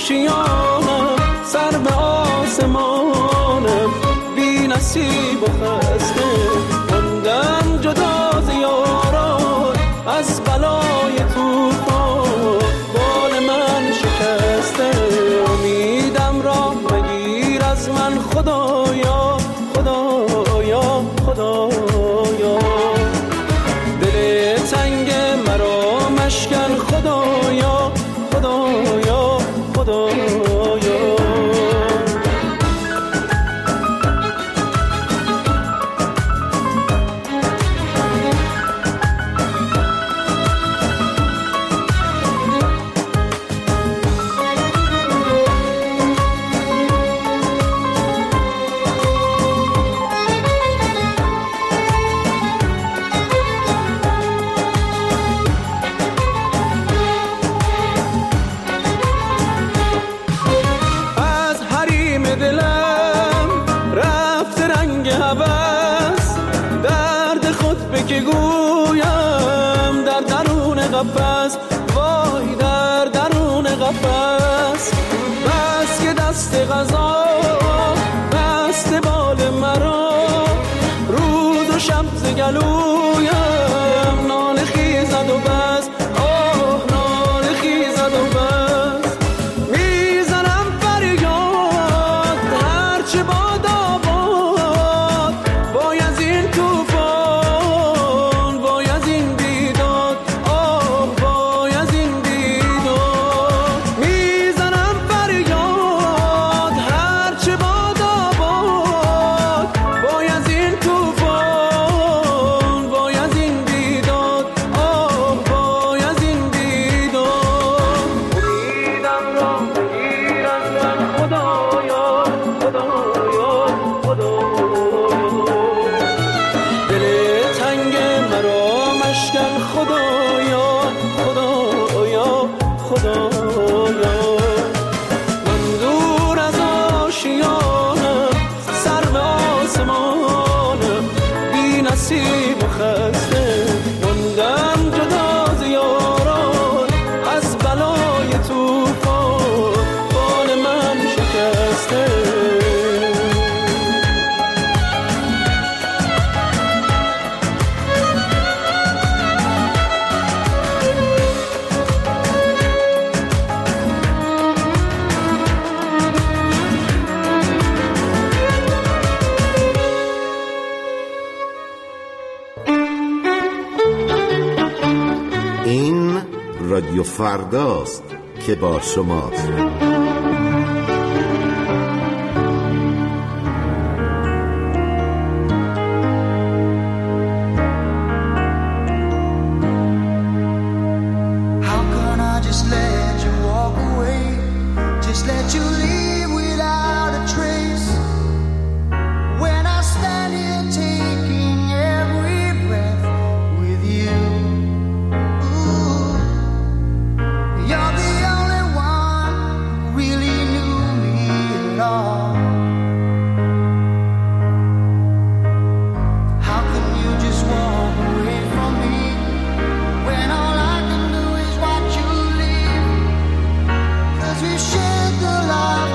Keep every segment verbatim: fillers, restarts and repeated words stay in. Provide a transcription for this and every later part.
آشیانم، سر به آسمانم، بی نصیب و خسته موندم جدا ز یاران، از بلای طوفان بال من شکسته. امیدم را مگیر از من خدایا، خدایا، خدایا. دل تنگ مرا مشکن خدایا، خدایا، خدایا. که گویم در درون قفس، وای در درون قفس. بس که دست قضا دست بال مرا، روز و شب ز گلویم ناله خیزد و بس، آه ناله خیزد و بس. میزنم فریاد هرچه باد آباد، وای از این طوفان، نصیب و خسته موندم جدا ز یاران، از بلای طوفان بال من شکسته. رادیو فرداست که با شماست. We shared the life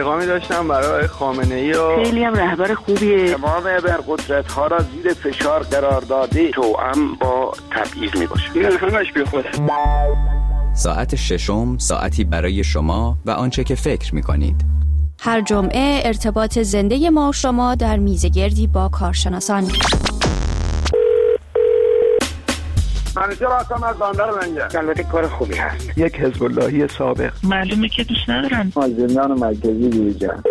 پیغامی داشتم برای خامنه‌ای و خیلی هم رهبر خوبیه. تمام ابرقدرت ها را زیر فشار قرار داده توأم با تبعیض میباشه. این همش بی خوده. ساعت ششم، ساعتی برای شما و آنچه که فکر می‌کنید. هر جمعه ارتباط زنده ما شما در میزگردی با کارشناسان. منیجر هستم از بندر لنگر. البته کار خوبی هست. یک حزب اللهی سابق. معلومه که دوست ندارم. از زندان مرکزی بیرون.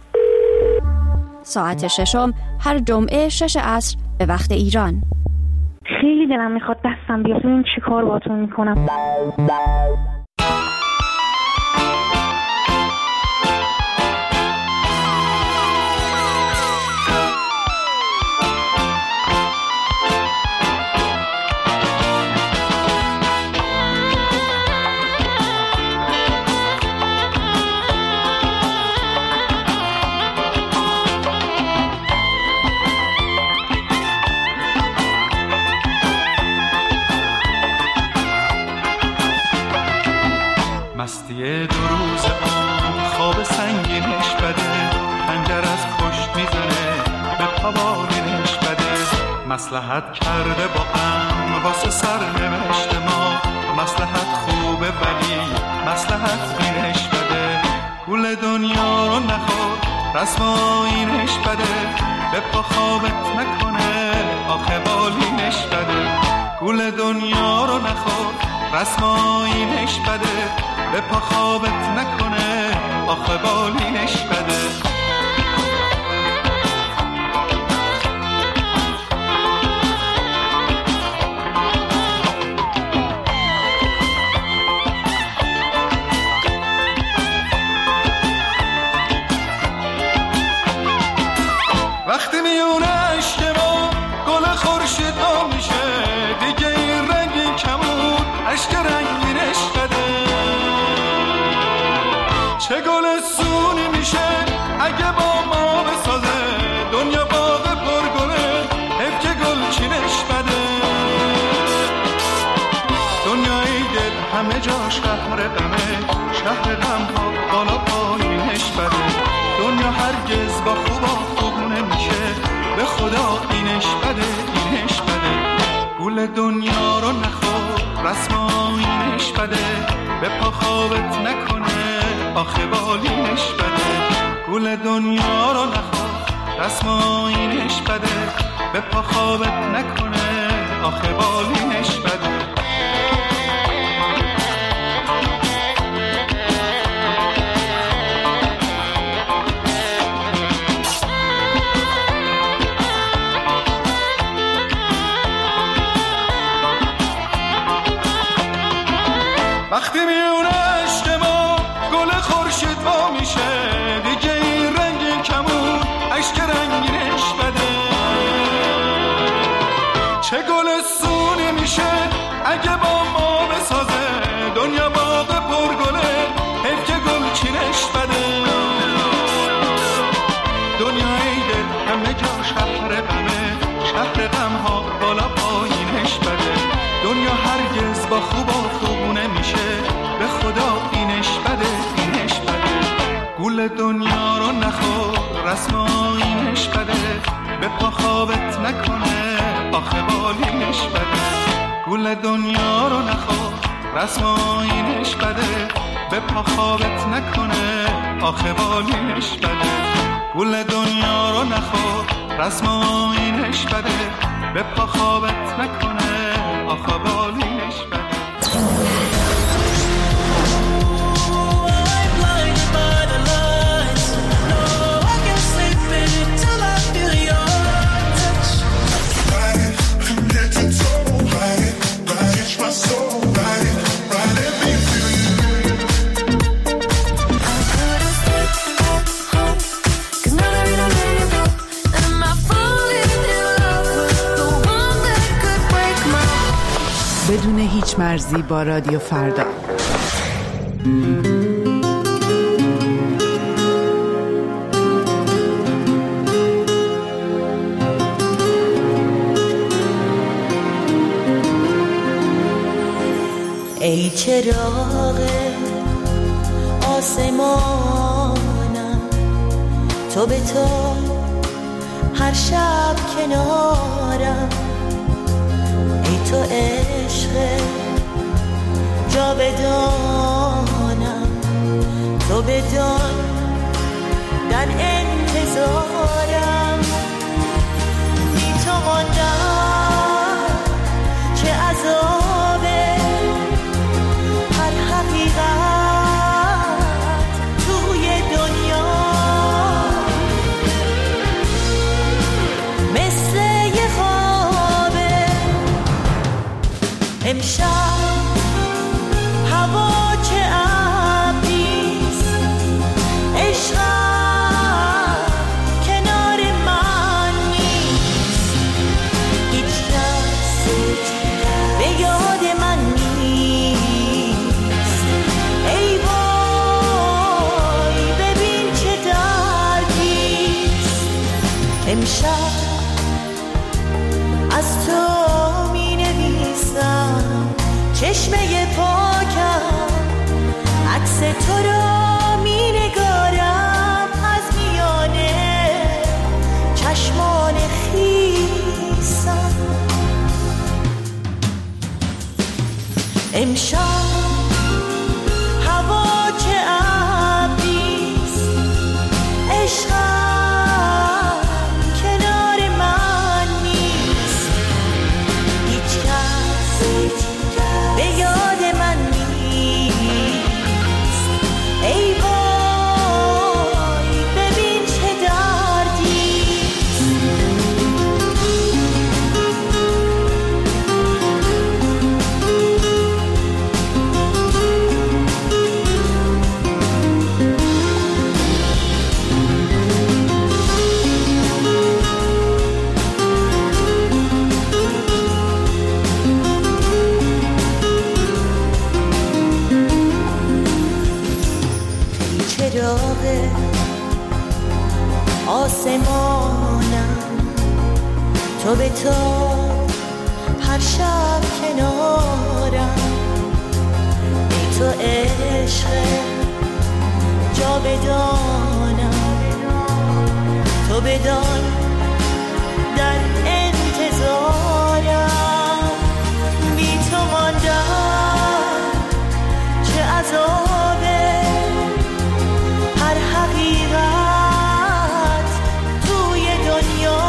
ساعت ششم هر جمعه شش عصر به وقت ایران. خیلی دلم میخواد دستم بیاد ببینم چی کار باهاتون میکنم. مستی دو روز اون خواب سنگینش بده، خنجر از پشت میزنه به پابالینش بده. مصلحت کرده با هم واسه سرنوشت ما، مصلحت خوبه ولی مصلحت بینش بده. گول دنیا رو نخور رسم آیینش بده، به پا خوابت نکنه آخه بالینش بده. گول دنیا رو نخور رسم آیینش بده، به پا خوابت نکنه آخه بالینش بده. وقتی میونه عشق ما گل خورشید ها میشه، دیگه این رنگی کمون عشق رنگینش بده. چه گل سونی میشه اگه با ما بسازه، دنیا باغ پرگله حیف که گل چینش بده. دنیای دل همه جاش قهر غمه، شهر غم ها بالا پایینش بده. دنیا هرگز با خوبا خوب نمیشه، به خدا اینش بده اینش بده. گول دنیا رو نخور رسم آیینش بده، به پا خوابت نکنه آخه بالینش بده. گول دنیا رو نخور رسم آیینش بده، به پا خوابت نکنه آخه بالینش بده. وقتی میونه عشق ما گل خورشید وا میشه، دیگه این رنگین کمون عشق رنگینش بده. چه گل سونی میشه اگه با ما بسازه، دنیا باغ پرگله حیف که گل چینش بده. دنیای دل همه جا شهر غمه، شهر غم ها بالا پایینش بده. دنیا هرگز با خوبا خوب نمیشه، به خدا اینش بده اینش بده. گول دنیا رو نخور رسم آیینش بده، به پا خوابت نکنه آخه بالینش بده. گول دنیا رو نخور رسم آیینش بده، به پا خوابت نکنه آخه بالینش بده. گول دنیا رو نخور رسم آیینش بده، به پا خوابت نکنه آخه بالینش بده. بدون هیچ مرزی با رادیو فردا. ای چراغ آسمانم تو به تو هر شب کنارم، ای تو عشق جاودانم، تو بدان در انتظارم، بی تو ماندم چه عذابه، هر حقیقت توی دنیا مثل یه خوابه. امشب هوا چه ابریست، عشقم کنار من نیست، هیچ کس به یاد من نیست. ای وای ببین چه دردیست، امشب از تو می نویسم چشمه پاکم، عکس تو را می نگارم از میانه چشمان خیسم. امشب هوا چه ابریست، عشقم کنار من نیست، هیچ کس به یاد من نیست. ای وای ببین چه دردیست. چراغ آسمانم، تو به تو هر شب کنارم، ای تو عشق جاودانم، تو بدان در انتظارم، بی تو ماندم چه عذابه، هر حقیقت توی دنیا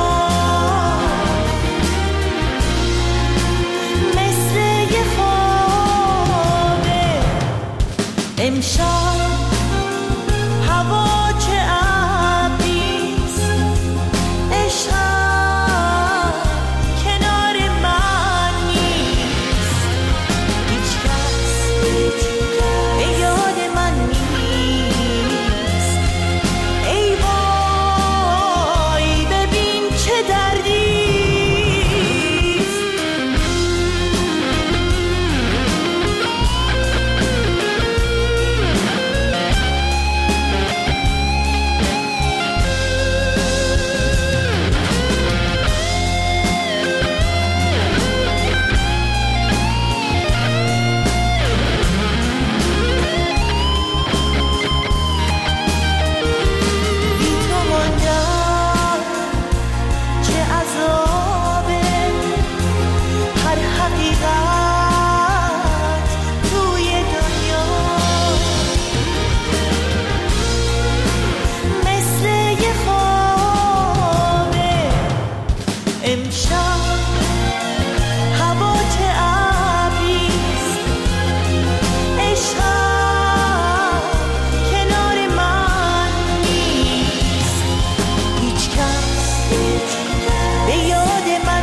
مثل یه خوابه. امشب هوا چه ابریست، عشقم کنار من نیست، هیچ کس به یاد من نیست. ای وای ببین چه دردیست. بی تو ماندم چه عذابه، هر حقیقت توی دنیا مثل یه خوابه. امشب هوا چه ابریست، عشقم کنار من نیست، هیچ کس به یاد من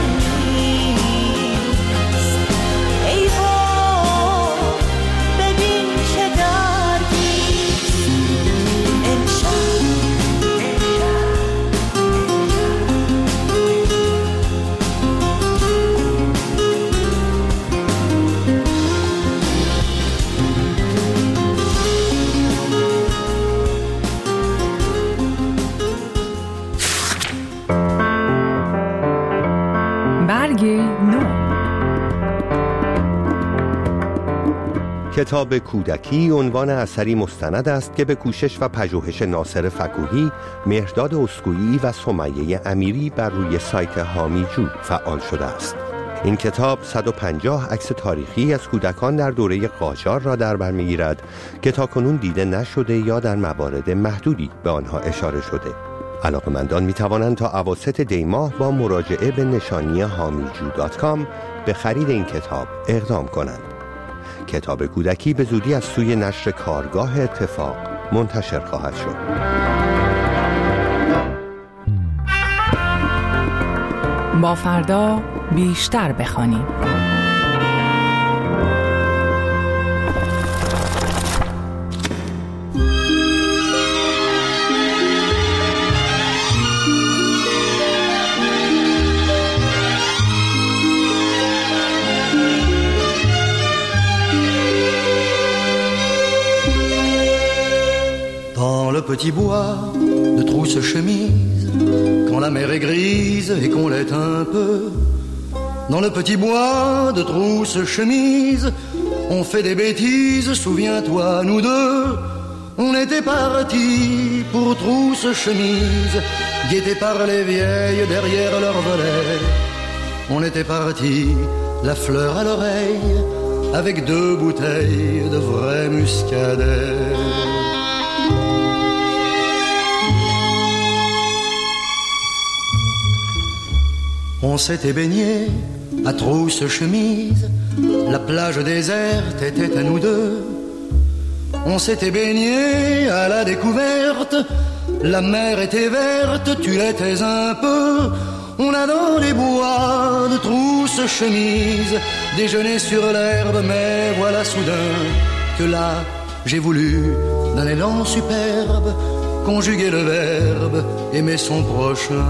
نیست. ای وای ببین چه دردیست. امشب برگ نو. کتاب کودکی عنوان اثری مستند است که به کوشش و پژوهش ناصر فکوهی، مهرداد اسکویی و سمیه امیری بر روی سایت هامی جود فعال شده است. این کتاب صد و پنجاه عکس تاریخی از کودکان در دوره قاجار را در بر می‌گیرد که تاکنون دیده نشده یا در موارد محدودی به آنها اشاره شده. علاقه‌مندان می‌توانند تا اواسط دی ماه با مراجعه به نشانی هامیجو دات کام به خرید این کتاب اقدام کنند. کتاب کودکی به زودی از سوی نشر کارگاه اتفاق منتشر خواهد شد. با فردا بیشتر بخوانیم. Dans le petit bois de trousse-chemise, quand la mer est grise et qu'on l'est un peu, dans le petit bois de trousse-chemise, on fait des bêtises, souviens-toi, nous deux, on était partis pour trousse-chemise, guettés par les vieilles derrière leur volet. On était partis, la fleur à l'oreille, avec deux bouteilles de vrai muscadet. On s'était baigné à trousse-chemise, la plage déserte était à nous deux. On s'était baigné à la découverte, la mer était verte, tu l'étais un peu. On a dans les bois de trousse-chemise déjeuné sur l'herbe, mais voilà soudain que là j'ai voulu, d'un élan superbe, conjuguer le verbe aimer son prochain.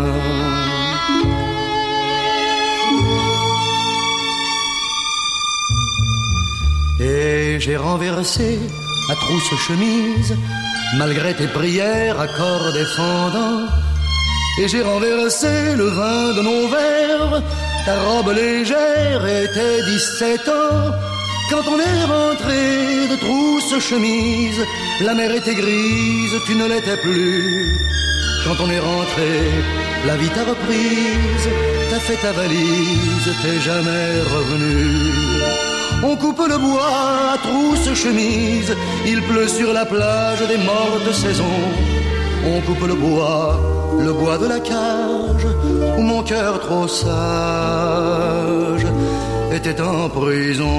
Et j'ai renversé à trousse-chemise, malgré tes prières à corps défendant. Et j'ai renversé le vin de nos verres, ta robe légère était dix-sept ans. Quand on est rentré de trousse-chemise, la mer était grise, tu ne l'étais plus. Quand on est rentré, la vie t'a reprise, t'as fait ta valise, t'es jamais revenu. On coupe le bois à trousse-chemise, il pleut sur la plage des mortes saisons. On coupe le bois, le bois de la cage, où mon cœur trop sage était en prison.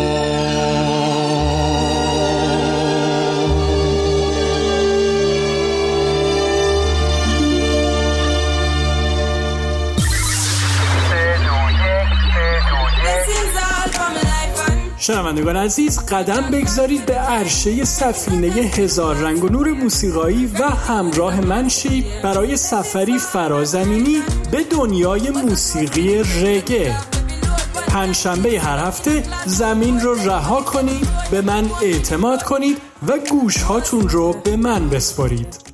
شنوندگان عزیز، قدم بگذارید به عرشه سفینه هزار رنگ و نور موسیقایی و همراه من شید برای سفری فرازمینی به دنیای موسیقی رگه. پنجشنبه هر هفته زمین رو رها کنید، به من اعتماد کنید و گوش هاتون رو به من بسپارید.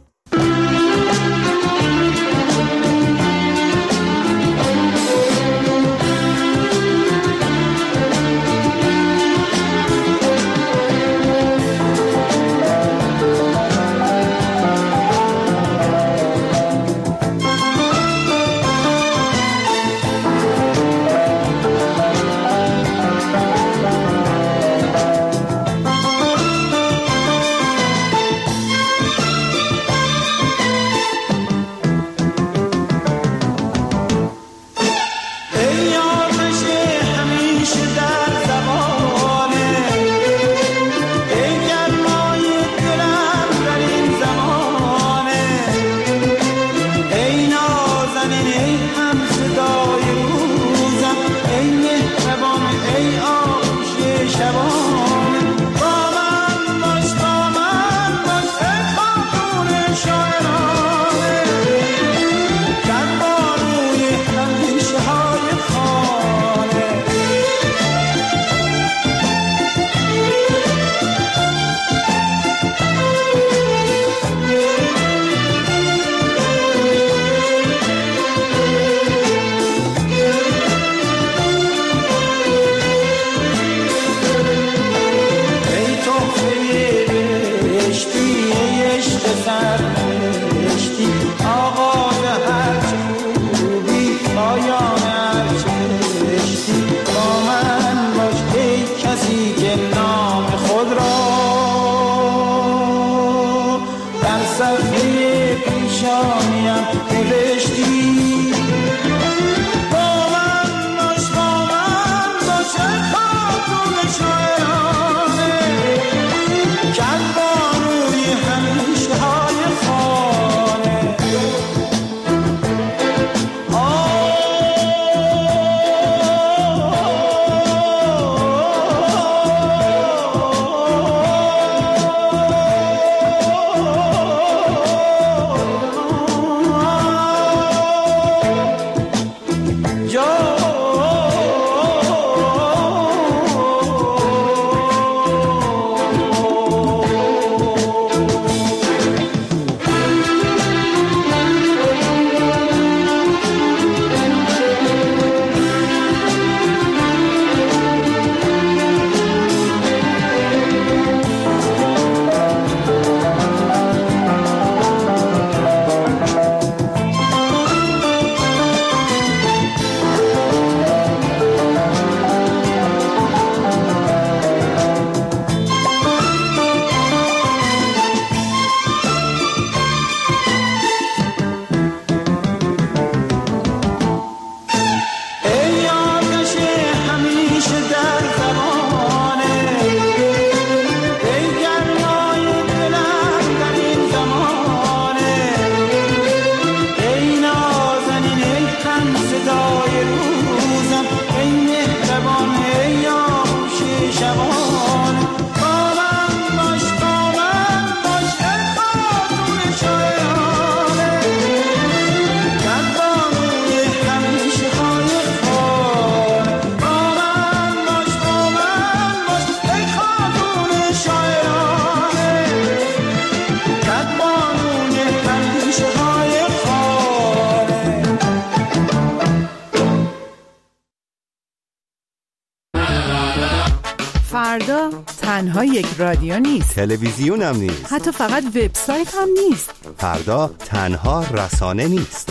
فردا تنها یک رادیو نیست، تلویزیون هم نیست، حتی فقط وبسایت هم نیست. فردا تنها رسانه نیست.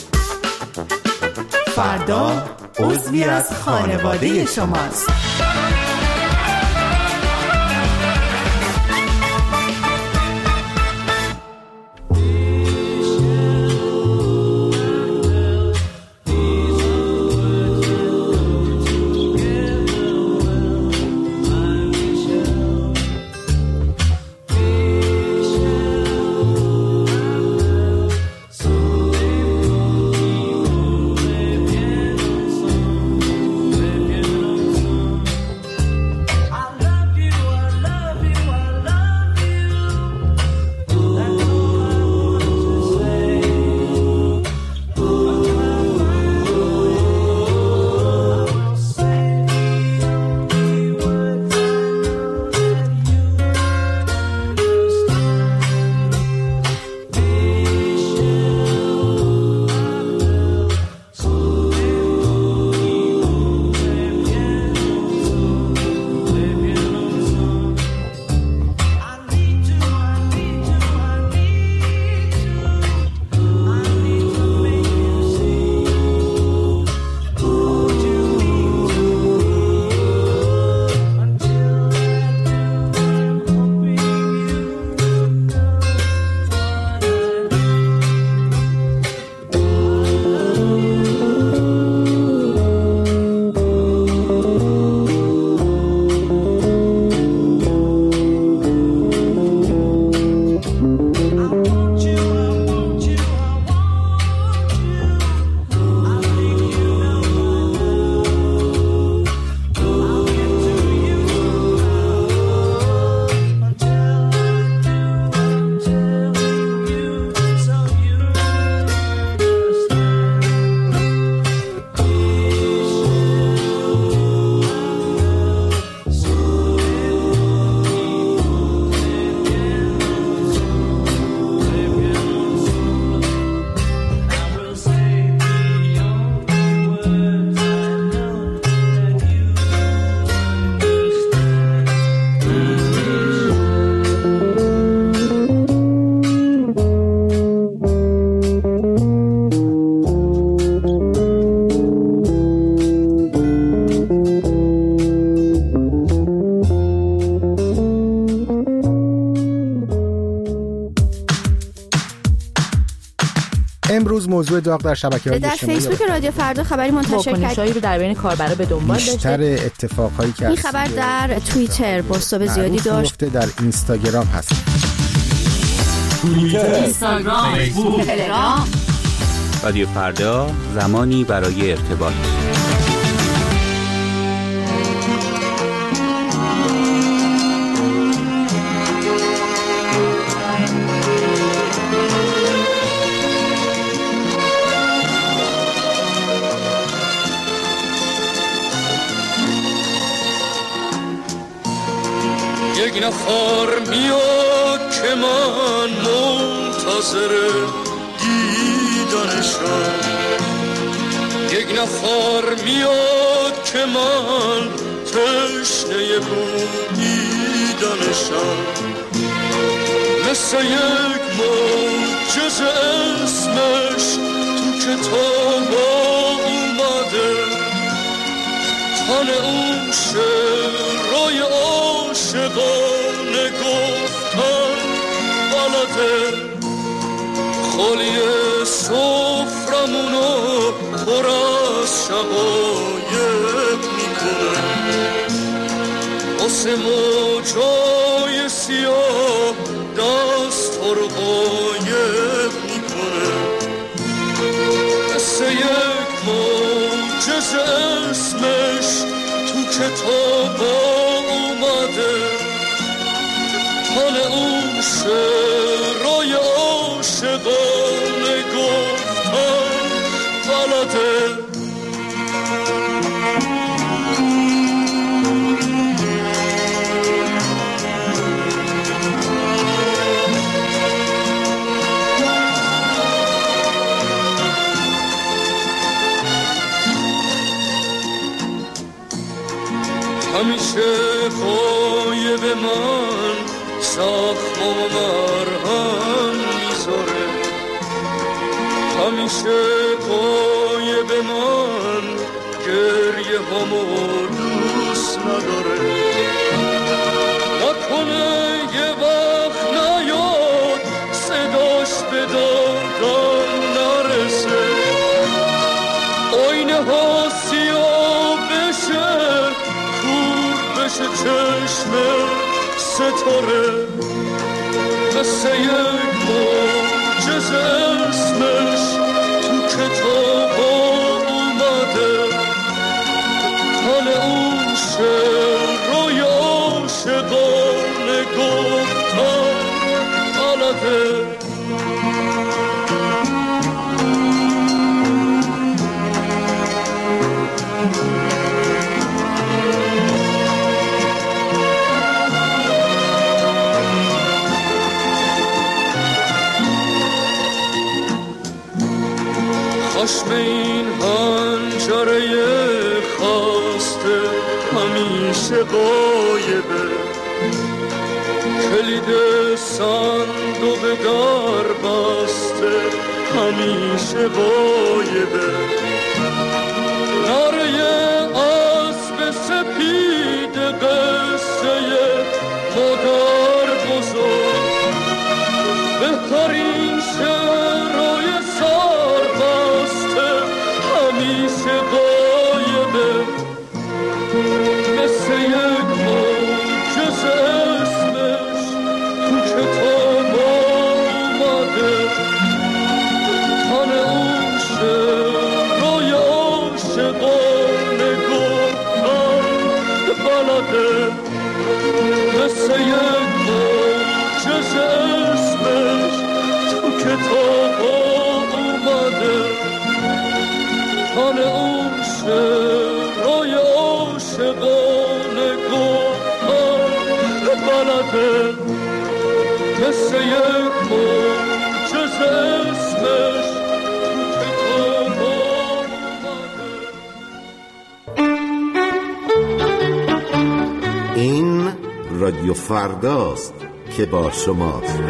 فردا عضوی از خانواده شماست. امروز موضوع داغ در شبکه‌های اجتماعی در فیسبوک رادیو فردا خبری منتشر کرد رو در بین کاربرا به دنبال داشته. بیشتر اتفاقایی که این خبر در توییتر بازتاب زیادی داشت. در اینستاگرام هست. توییتر، اینستاگرام، فیسبوک، تلگرام. رادیو فردا، زمانی برای ارتباط. یک نفر میاد که من منتظر دیدنشم، یک نفر میاد که من تشنه بودیدنشم، مثل یک معجزه اسمش تو کتاب اومده، تن اون شعرهای عاشقانه گفتن بلده، خالی سفرمونو پر از شقایق میکنه، واسه موجای سیاه دست رو قایق میکنه، مثل یک معجزه اسمش تو کتاب اومده، تن اون شعرهای عاشقانه گفتن بلده. همیشه غایب من زخم و مرهم میذاره، همیشه غایب من گریه همو دوست نداره. نکنه یه وقت نیاد صداش به دادم نرسه، آینه ها سیاه بشه، کور بشه چشم ستاره، مثل یک معجزه اسمش تو کتاب اومده، حال اون شعرهای عاشقانه گفتن غلطه. خشم این حنجره خاسته همیشه غایبه، کلید صندوق در بسته همیشه غایبه، نره اسب سپید قصه مادر بزرگ، بهترین شعرهای سربسته همیشه غایبه، مثل یک معجزه اسمش تو کتاب اومده، تن اون شعرهای عاشقانه گفتن بلده، مثل یک معجزه اسمش تو کتاب اومده، تن اون شعرهای عاشقانه گفتن بلده، مثل یک معجزه اسمش تو کتاب اومده. این رادیو فرداست که با شماست.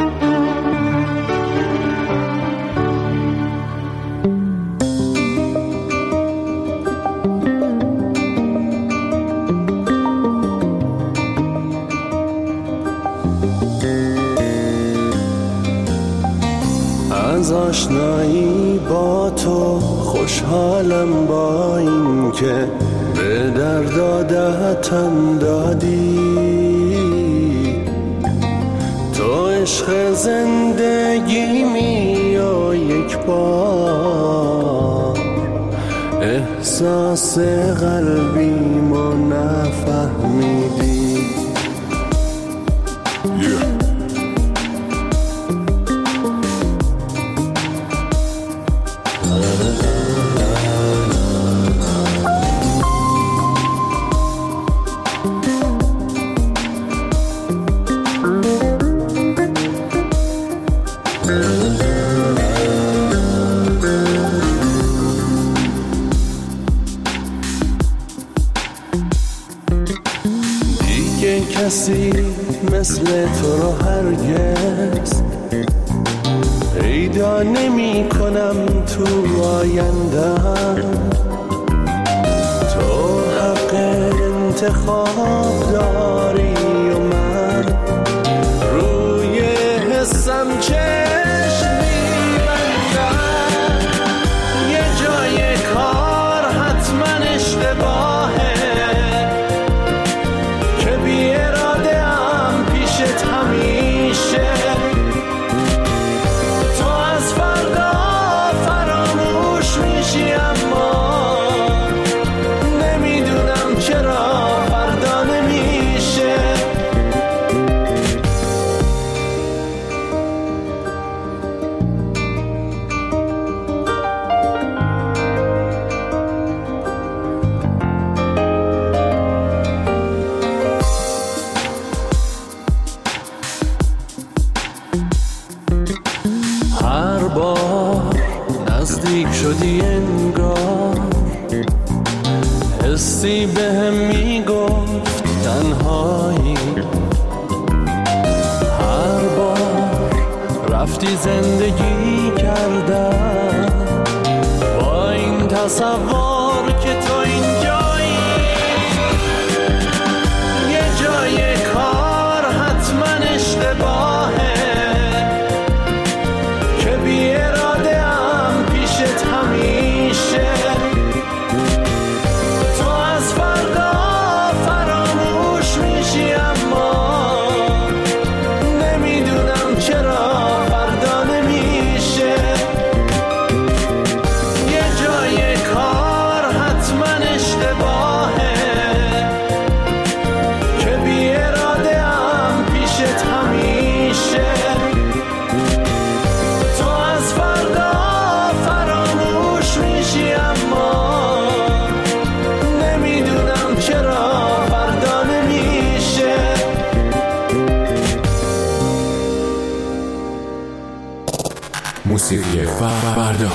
از آشنایی با تو خوشحالم، با این که به درد عادتم دادی، تو عشق زندگیمی و یک بار احساس قلبیمو نفهمیدی. yeah. کسی مثل تو رو هرگز پیدا نمی کنم تو آیندم، تو حق انتخاب داری و من روی حسم چشم می‌بندم، یه جای کار حتما اشتباهه که بی اراده ام پیشت همیشه، تو از فردا فراموش میشی اما نمیدونم چرا فردا نمیشه. هر بار نزدیک شدی انگار حسی بهم میگفت تنهایی. هر بار رفتی زندگی کردم با این تصور که تو اینجایی. یه جای کار حتما اشتباهه که بی اراده ام پیشت همیشه. تو از فردا فراموش میشی اما نمیدونم چرا فردا نمیشه. یه جای کار حتما اشتباهه که بی اراده ام پیشت همیشه. تو از فردا فراموش میشی اما نمیدونم چرا فردا نمیشه. موسیقی فردا.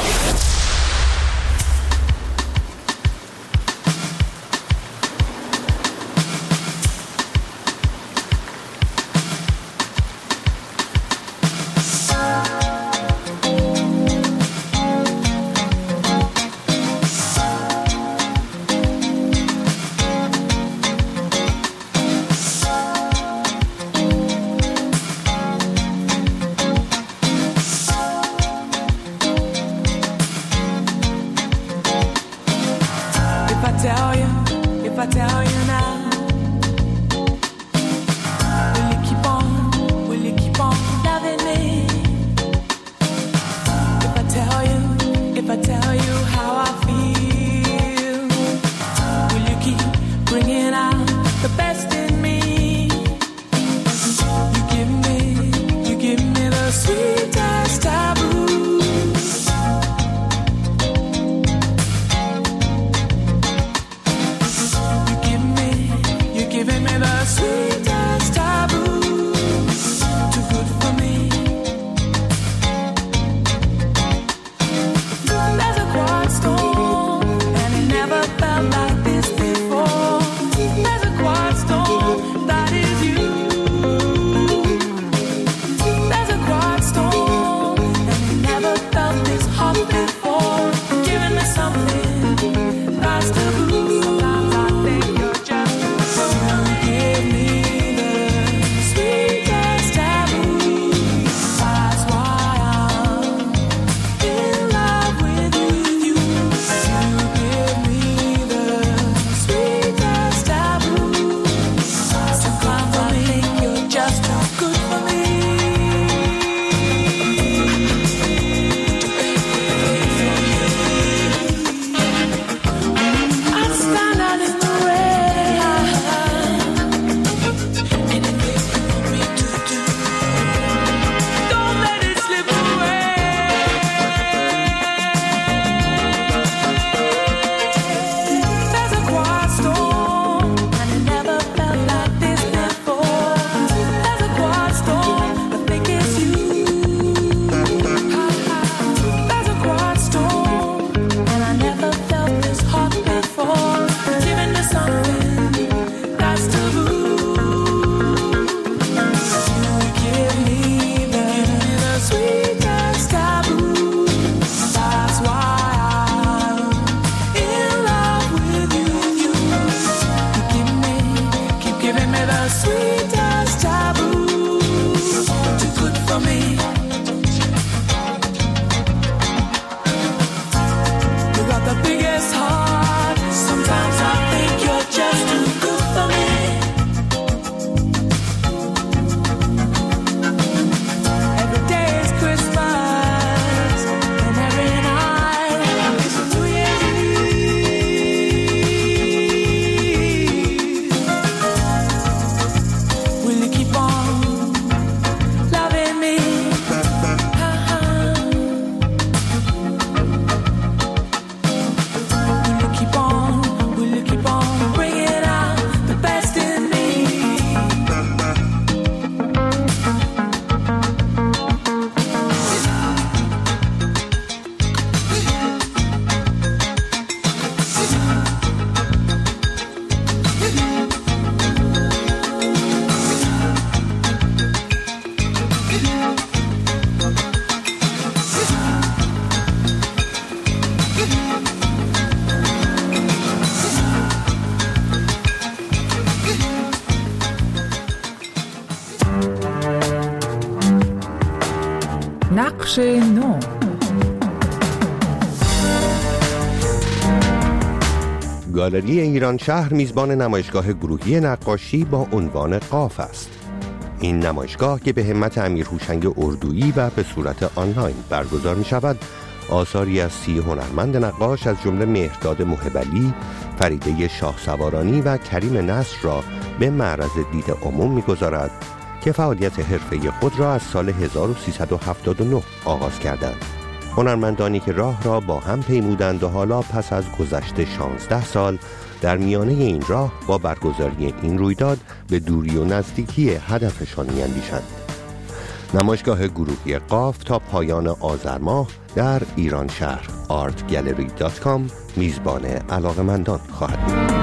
نقش نو. گالری ایران شهر میزبان نمایشگاه گروهی نقاشی با عنوان قاف است. این نمایشگاه که به همت امیر هوشنگ اردویی و به صورت آنلاین برگزار می شود، آثاری از سی هنرمند نقاش از جمله مهرداد محبعلی، فریده شاهسوارانی و کریم نصر را به معرض دید عموم می‌گذارد که فعالیت حرفه‌ای خود را از سال هزار و سیصد و هفتاد و نه آغاز کردند. هنرمندانی که راه را با هم پیمودند و حالا پس از گذشت شانزده سال در میانه این راه با برگزاری این رویداد به دوری و نزدیکی هدفشان می‌اندیشند. نمایشگاه گروهی قاف تا پایان آذر ماه در ایران شهر آرت گالری دات کام میزبان علاقه‌مندان خواهد بود.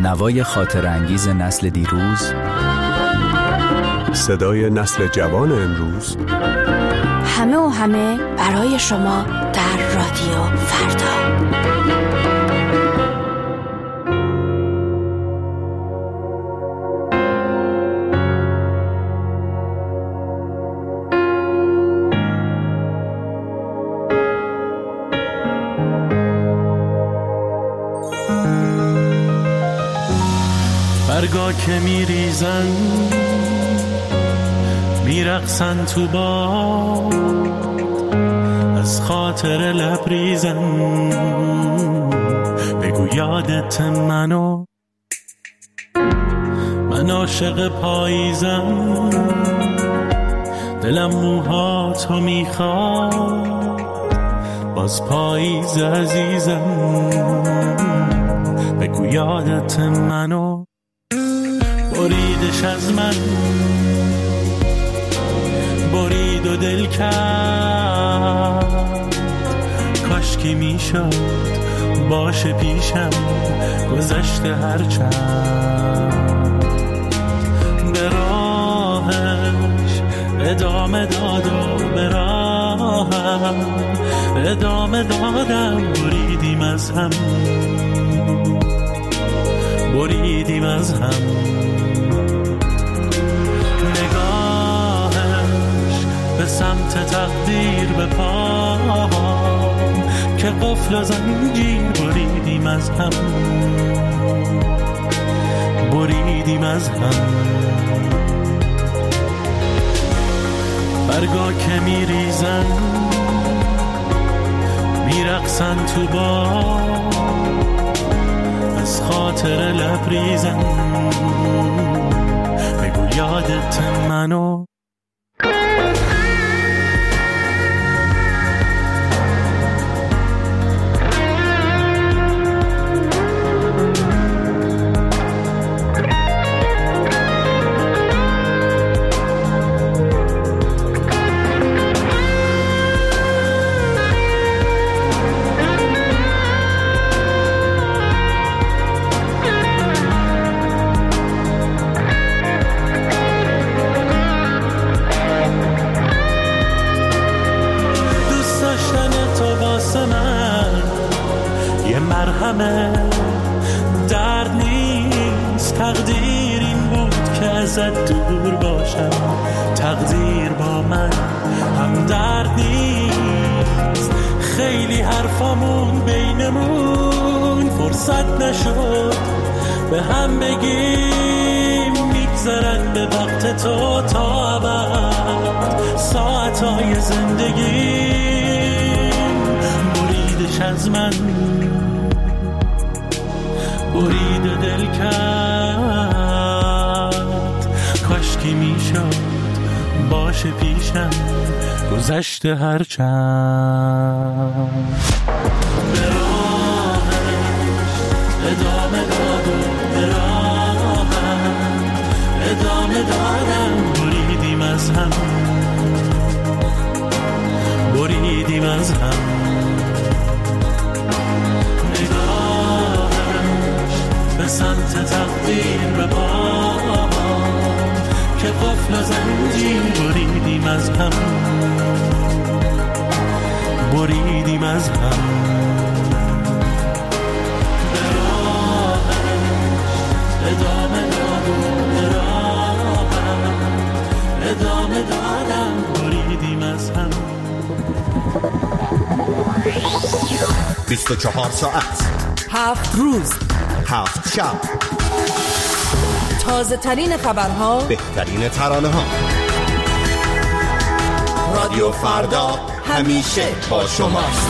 نوای خاطر انگیز نسل دیروز، صدای نسل جوان امروز، همه و همه برای شما در رادیو فردا. برگا که میریزن میرقصن تو باد، از خاطر لبریزن بگو یادت منو، من عاشق پاییزم، دلم موهاتو میخواد، باز پاییز عزیزم بگو یادت منو. بریدش از من برید و دل کرد، کاش که میشد باشه پیشم گذشته هرچند، به راهش ادامه داد و به راهم ادامه دادم، بریدیم از هم بریدیم از هم. به سمت تقدیر به پام که قفل و زنجیر بریدیم از هم بریدیم از هم. برگا که میریزن میرقصن تو باد، از خاطر لبریزن بگو یادت منو. درد نیست، تقدیر این بود که ازت دور باشم، تقدیر با من هم درد نیست. خیلی حرفامون بینمون فرصت نشد به هم بگیم، میگذرن به وقت تو تا ابد ساعتهای زندگیم. بریدش از من برید و دل کرد، کاش که میشد باشه پیشم گذشته هرچند، به راهش ادامه داد و به راهم ادامه دادم، بریدیم از هم بریدیم از هم. به سمت تقدیر به پا که قفل زنجیر بریدیم از هم بریدیم از هم. به راهش ادامه داد و به راهم ادامه دادم، بریدیم از هم. بیست و چهار ساعت، هفت روز، هفت شب، تازه ترین خبرها، بهترین ترانه ها. رادیو فردا همیشه با شماست.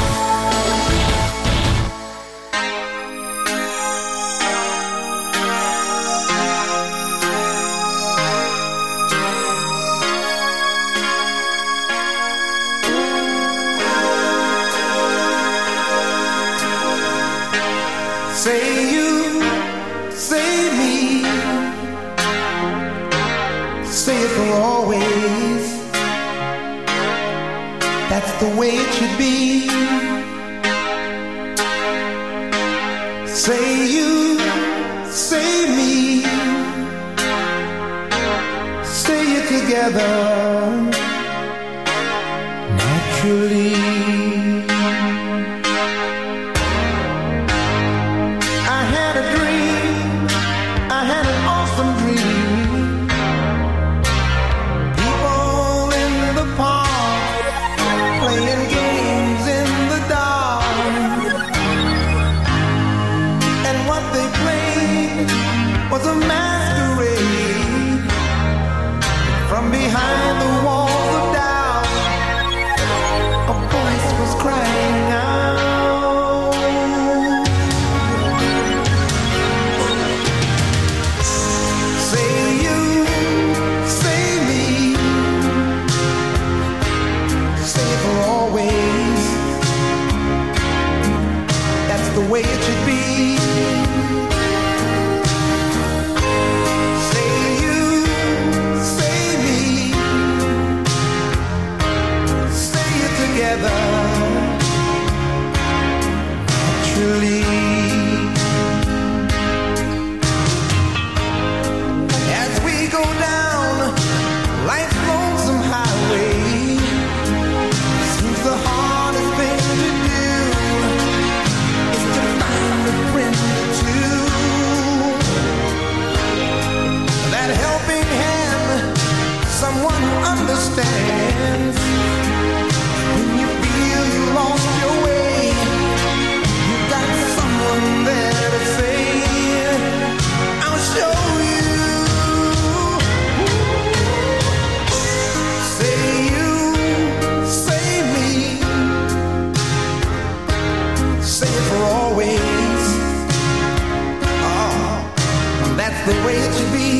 Say you, say me, say it for always. That's the way it should be. Say you, save me. Say it together naturally. I had a dream, I had an awesome dream. People in the park playing games in the dark, and what they played was a masquerade. From behind the walls of doubt, a voice was crying out. Say you, say me, say it for always. That's the way it should be. Naturally, as we go down life's lonesome highway, seems the hardest thing to do is to find a friend or two. That helping hand, someone who understands. When you feel you lost your way, you got someone there to say, I'll show you. Say you, say me, say it for always. Oh, that's the way it should be.